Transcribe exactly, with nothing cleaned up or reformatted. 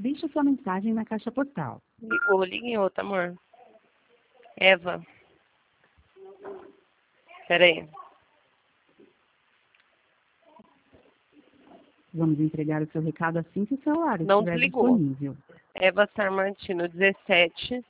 Deixe sua mensagem na caixa postal. Ligou, liga em outra, amor. Eva. Pera aí. Vamos entregar o seu recado assim que o celular Não estiver desligou. disponível. Eva Sarmantino, dezessete.